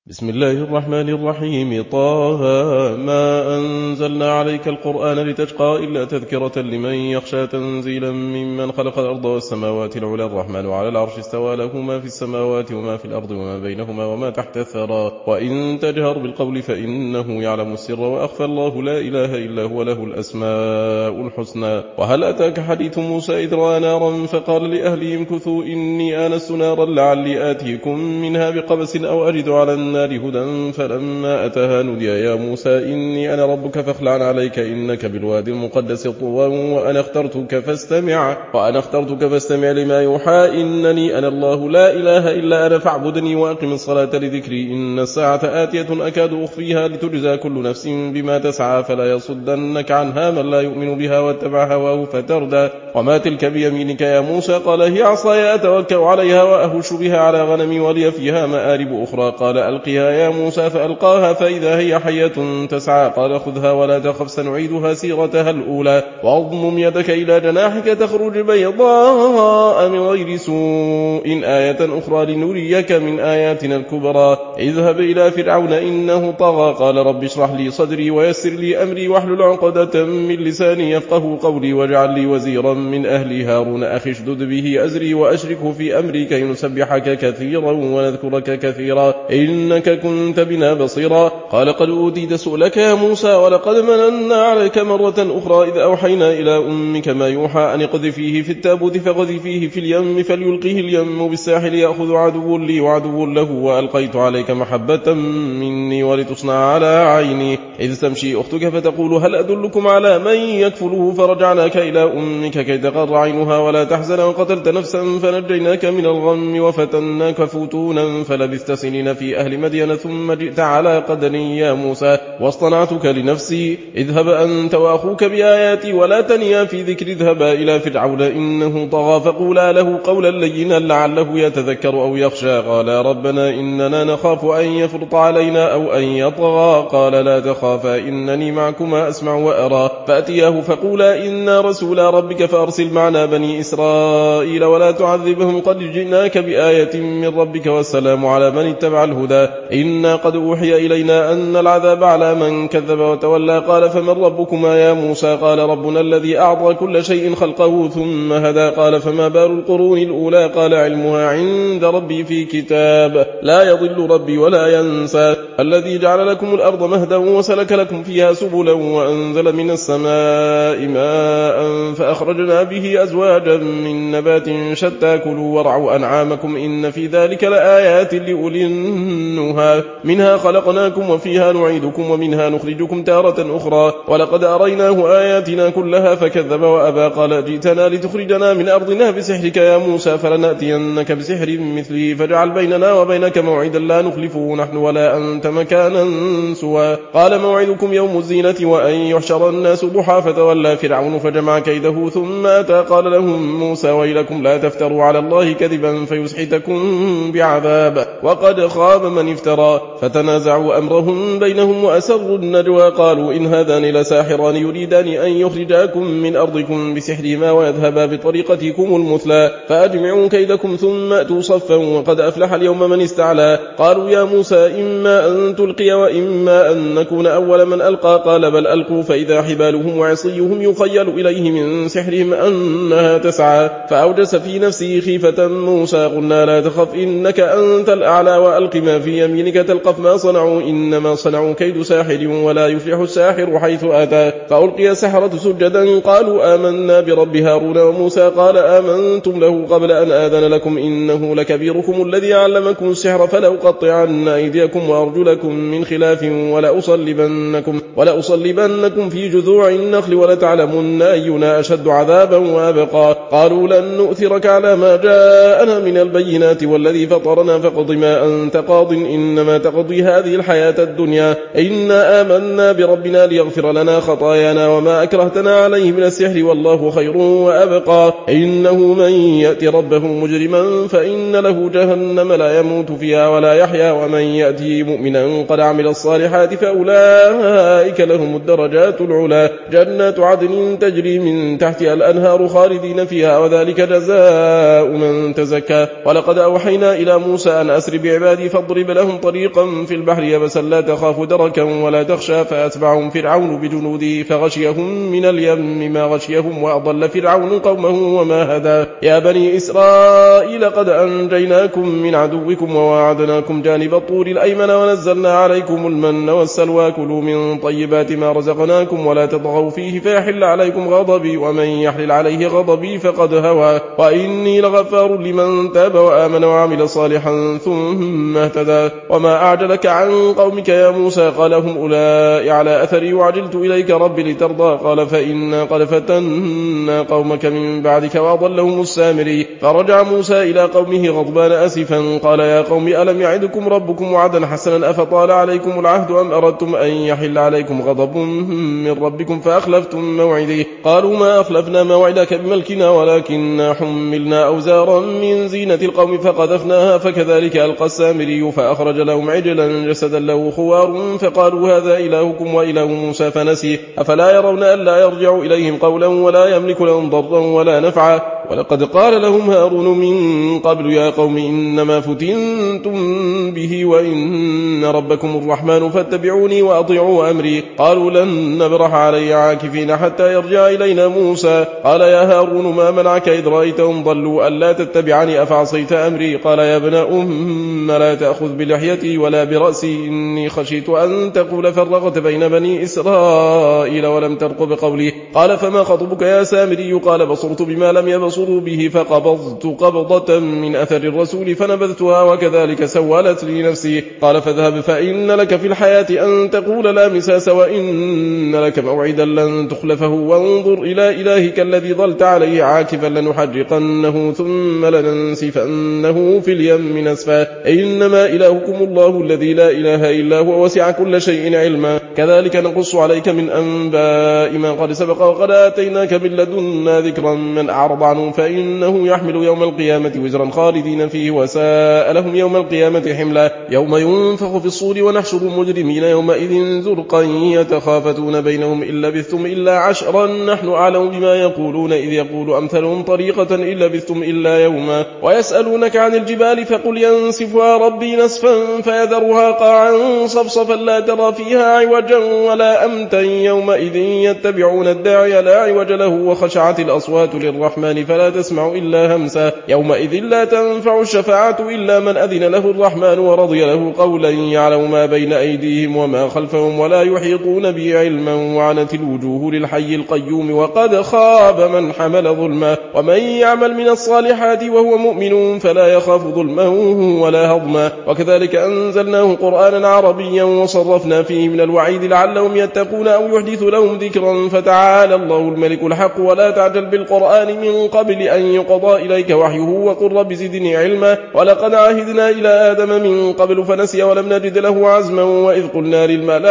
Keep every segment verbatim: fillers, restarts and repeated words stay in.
بسم الله الرحمن الرحيم. طه ما أنزلنا عليك القرآن لتشقى إلا تذكرة لمن يخشى تنزيلا ممن خلق الأرض والسماوات العلى. الرحمن على العرش استوى له ما في السماوات وما في الأرض وما بينهما وما تحت الثرى. وإن تجهر بالقول فإنه يعلم السر وأخفى. الله لا إله إلا هو له الأسماء الحسنى. وهل أتاك حديث موسى إذ رأى نارا فقال لأهلهم كثوا إني آنست نارا لعلي آتيكم منها بقبس أو أجد على النار هدى. فلما أتاها نودي يا موسى إني أنا ربك فاخلع عليك إنك بالوادي المقدس طوى وأنا اخترتك فاستمع وأنا اخترتك فاستمع لما يوحى إنني أنا الله لا إله إلا أنا فاعبدني وأقم الصلاة لذكري. إن الساعة آتية أكاد أخفيها لتجزى كل نفس بما تسعى فلا يصدنك عنها من لا يؤمن بها واتبع هواه فتردى. وما تلك بيمينك يا موسى؟ قال هي عصاي أتوكأ عليها وأهش بها على غنمي ولي فيها مآرب أخرى. قال ألقها يا موسى فألقاها فإذا هي حية تسعى. قال خذها ولا تخف سنعيدها سيرتها الأولى واضمم يدك إلى جناحك تخرج بيضاء من غير سوء آية أخرى لنريك من آياتنا الكبرى. اذهب إلى فرعون إنه طغى. قال رب اشرح لي صدري ويسر لي أمري واحلل عقدة من لساني يفقه قولي واجعل لي وزيرا من أهلي هارون أخي اشدد به أزري وأشركه في أمري كي نسبحك كثيرا ونذكرك كثيرا إنك كنت بنا بصيرا. قال قد أوتيت سؤلك يا موسى ولقد مننا عليك مرة أخرى إذ أوحينا إلى أمك ما يوحى أن اقذفيه في التابوت فقذفيه في اليم فليلقيه اليم بالساحل يأخذ عدو لي وعدو له. وألقيت عليك محبة مني ولتصنع على عيني إذ تمشي أختك فتقول هل أدلكم على من يكفله فرجعناك إلى أمك كي تقر عينها ولا تحزن وقتلت نفسا فنجيناك من الغم وفتناك فتونا فلبثت سنين في أهل مدين ثم جئت على قدني يا موسى واصطنعتك لنفسي. اذهب أنت وأخوك بآياتي ولا تنيا في ذكر. اذهبا إلى فرعون إنه طغى فقولا له قولا لينا لعله يتذكر أو يخشى. قال ربنا إننا نخاف أن يفرط علينا أو أن يطغى. قال لا تخافا إنني معكما أسمع وأرى. فأتياه فقولا إنا رسولا ربك فأرسل معنا بني إسرائيل ولا تعذبهم قد جئناك بآية من ربك والسلام على من اتبع الهدى. إنا قد أوحي إلينا أن العذاب على من كذب وتولى. قال فمن ربكما يا موسى؟ قال ربنا الذي أعطى كل شيء خلقه ثم هدى. قال فما بال القرون الأولى؟ قال علمها عند ربي في كتاب لا يضل ربي ولا ينسى. الذي جعل لكم الأرض مهدا وسلك لكم فيها سبلا وأنزل من السماء ماء فأخرجنا به أزواجا من نبات شتى كلوا وارعوا أنعامكم إن في ذلك لآيات لأولي النهى. منها خلقناكم وفيها نعيدكم ومنها نخرجكم تارة أخرى. ولقد أريناه آياتنا كلها فكذب وأبى. قال جئتنا لتخرجنا من أرضنا بسحرك يا موسى فلنأتينك بسحر مثله فاجعل بيننا وبينك موعدا لا نخلفه نحن ولا أنت مكانا سوى. قال موعدكم يوم الزينة وأن يحشر الناس ضحى. فتولى فرعون فجمع كيده ثم أتى. قال لهم موسى ويلكم لا تفتروا على الله كذبا فيسحتكم بعذاب وقد خاب من افترى. فتنازعوا أمرهم بينهم وأسروا النجوى. قالوا إن هذان لساحران يريدان أن يخرجاكم من أرضكم بسحرهما ويذهبا بطريقتكم المثلى فأجمعوا كيدكم ثم أتوا صفا وقد أفلح اليوم من استعلى. قالوا يا موسى إما أن تلقي وإما أن نكون أول من ألقى. قال بل ألقوا فإذا حبالهم وعصيهم يخيل إليه من سحرهم أنها تسعى. فأوجس في نفسه خيفة موسى. قلنا لا تخف إنك أنت الأعلى وألق ما في يمينك تلقف ما صنعوا إنما صنعوا كيد ساحر ولا يفلح الساحر حيث أتى. فألقي السحرة سجدا قالوا آمنا برب هارون وموسى. قال آمنتم له قبل أن آذن لكم إنه لكبيركم الذي علمكم السحر فلأقطعن أيديكم وأرجلكم من خلاف ولأصلبنكم, ولأصلبنكم في جذوع النخل ولتعلمن أينا أشد عذابا وأبقى. قالوا لن نؤثرك على ما جاءنا من البينات والذي فطرنا فاقض ما أنت قاض إنما تقضي هذه الحياة الدنيا إنا آمنا بربنا ليغفر لنا خطايانا وما أكرهتنا عليه من السحر والله خير وأبقى. إنه من يأتي ربه مجرما فإن له جهنم لا يموت فيها ولا يحيا ومن يأتي مؤمنا قد عمل الصالحات فأولئك لهم الدرجات العلا جنات عدن تجري من تحتها الأنهار خالدين فيها وذلك جزاء من تزكى. ولقد أوحينا إلى موسى أن أسر بعبادي فاضرب لهم طريقا في البحر يبسا لا تخاف دركا ولا تخشى فأتبعهم فرعون بجنوده فغشيهم من اليم ما غشيهم وأضل فرعون قومه وما هدى. يا بني إسرائيل قد أنجيناكم من عدوكم وواعدناكم جانب الطور الأيمن ونزلنا عليكم المن والسلوى كلوا من طيبات ما رزقناكم ولا تطغوا فيه فيحل عليكم غضبي ومن يحلل عليه غضبي فقد هوى وإني لغفار لمن تاب وآمن وعمل صالحا ثم اهتدى. وما أعجلك عن قومك يا موسى قال هم أولئك على أثري وعجلت إليك ربي لترضى قال فإنا قد فتنا قومك من بعدك وأضلهم السامري. فرجع موسى إلى قومه غضبان أسفا قال يا قوم ألم يعدكم ربكم وعدا حسنا أفطال عليكم العهد أم أردتم أن يحل عليكم غضب من ربكم فأخلفتم موعدي. قالوا ما أخلفنا موعدك بملكنا ولكننا حملنا أوزارا من زينة القوم فقذفناها فكذلك ألقى السامري فأخرج لهم عجلا جسدا له خوار فقالوا هذا إلهكم وإله موسى فنسي أفلا يرون ألا يرجع إليهم قولا ولا يملك لهم ضرا ولا نفعا. ولقد قال لهم هارون من قبل يا قوم إنما فتنتم به وإن ربكم الرحمن فاتبعوني وأطيعوا أمري. قالوا لن نبرح عليه عاكفين حتى يرجع إلينا موسى. قال يا هارون ما منعك إذ رأيتهم ضلوا ألا تتبعني أفعصيت أمري. قال يا ابن أم لا تأخذ بلحيتي ولا برأسي إني خشيت أن تقول فرقت بين بني إسرائيل ولم ترقب قولي. قال فما خطبك يا سامري. قال بصرت بما لم يبصروا به فقبضت قبضة من أثر الرسول فنبذتها وكذلك سولت لي نفسي. قال فاذهب فإن لك في الحياة أن تقول لا مساس وإن لك موعدا لن تخلفه وانظر إلى إلهك الذي ظلت عليه عاكفا لنحرقنه ثم لننسفنه في اليم نسفا إنما إلهكم الله الذي لا إله إلا هو وسع كل شيء علما. كذلك نقص عليك من أنباء ما قد سبق وقد آتيناك من لدنا ذكرا من أعرض عنه فإنه يحمل يوم القيامة وزرا خالدين فيه وساء لهم يوم القيامة حملا. يوم ينفخ في الصور ونحشر المجرمين يومئذ زرقا يتخافتون بينهم إن لبثتم إلا عشرا نحن أعلم بما يقولون إذ يقول أمثلهم طريقة إن لبثتم إلا يوما. ويسألونك عن الجبال فقل ينسفها ربي نسفا فيذرها قاعا صفصفا لا ترى فيها عوجا ولا أمتا يومئذ يتبعون الداعي لا عوج له وخشعت الأصوات للرحمن فلا تسمع إلا همسا. يومئذ لا تنفع الشفاعة إلا من أذن له الرحمن ورضي له قولا يعلم ما بين أيديهم وما خلفهم ولا يحيطون به علما وعنت الوجوه للحي القيوم وقد خاب من حمل ظلما. ومن يعمل من الصالحات وهو مؤمن فلا يخاف ظلما ولا هضما. وكذلك أنزلناه قرآنا عربيا وصرفنا فيه من الوعيد لعلهم يتقون أو يحدث لهم ذكرا فتعالى الله الملك الحق ولا تعجل بالقرآن من قبل أن يقضى إليك وحيه وقل رب زدني علما. ولقد عهدنا إلى آدم من قبل فنسي ولم نجد له عزما. وإذ قلنا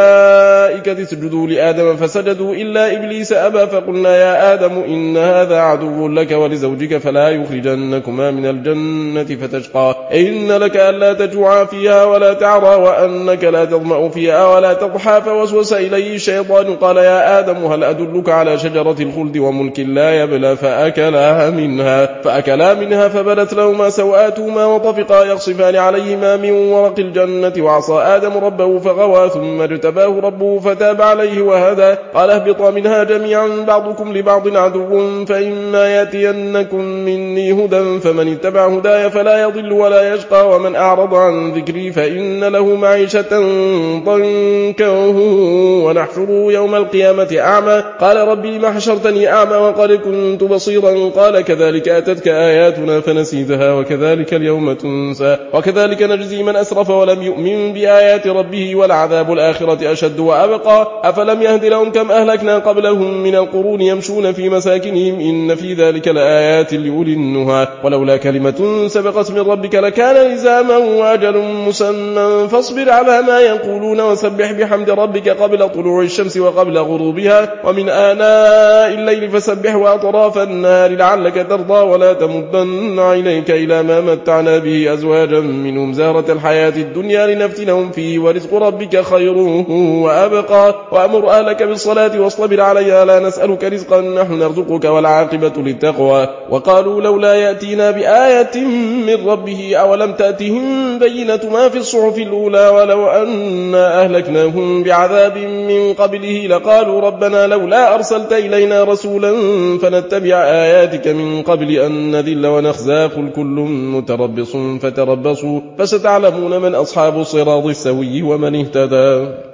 للملائكة اسجدوا لآدم فسجدوا إلا إبليس أبى فقلنا يا آدم إن هذا عدو لك ولزوجك فلا يخرجنكما من الجنة فتشقى إن لك ألا تجوعا فيها ولا تعرى وأنك لا تظمأ فيها ولا تضحى. فوسوس إليه الشيطان قال يا آدم هل أدلك على شجرة الخلد وملك لا يبلى فأكلا منها فأكلا منها فبدت لهما سوآتهما وطفقا يخصفان عليهما من ورق الجنة وعصى آدم ربه فغوى ثم اجتباه ربه فتاب عليه وهدى. قال اهبطا منها جميعا بعضكم لبعض عدو فإما يأتينكم مني هدى فمن اتبع هداي فلا يضل ولا يشقى ومن أعرض عن ذكري فإن له معيشة ضنكا ونحشره يوم القيامة أعمى. قال ربي لما حشرتني أعمى وقد كنت بصيرا. قال كذلك أتتك آياتنا فنسيتها وكذلك اليوم تنسى. وكذلك نجزي من أسرف ولم يؤمن بآيات ربه ولعذاب الآخرة أشد وأبقى. أفلم يهد لهم كم أهلكنا قبلهم من القرون يمشون في مساكنهم إن في ذلك لآيات لأولي النهى. ولولا كلمة سبقت من ربك لكان لزاما وأجل مسمى فاصبر على ما يقولون وسبح بحمد ربك قبل طلوع الشمس وقبل غروبها ومن وآناء الليل فسبح وأطراف النار لعلك ترضى ولا تمدن عينيك إلى ما متعنا به أزواجا منهم زهرة الحياة الدنيا لنفتنهم فيه ورزق ربك خير وأبقى وأمر أهلك بالصلاة واصطبر عليها لا نسألك رزقا نحن نرزقك والعاقبة للتقوى وقالوا لولا يأتينا بآية من ربه أولم تأتهم بينة ما في الصحف الأولى ولو أنا أهلكناهم بعذاب من قبله لقالوا ربنا لولا أرسلت إلينا رسولا فنتبع آياتك من قبل أن نذل ونخزى قل كل متربص فتربصوا فستعلمون من أصحاب الصراط السوي ومن اهتدى.